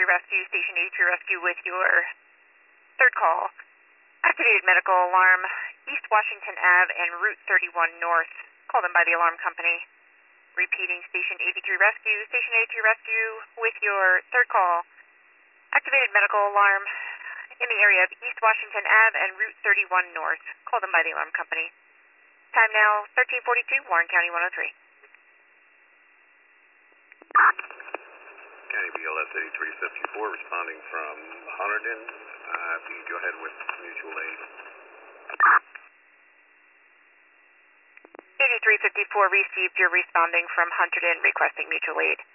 Rescue, Station 83 Rescue with your third call. Activated medical alarm, East Washington Ave and Route 31 North. Called in by the alarm company. Repeating, Station 83 Rescue, Station 83 Rescue with your third call. Activated medical alarm in the area of East Washington Ave and Route 31 North. Called in by the alarm company. Time now 13:42, Warren County 103. County BLS 8354 responding from Hunterdon. If you go ahead with mutual aid. 8354 received. You're responding from Hunterdon requesting mutual aid.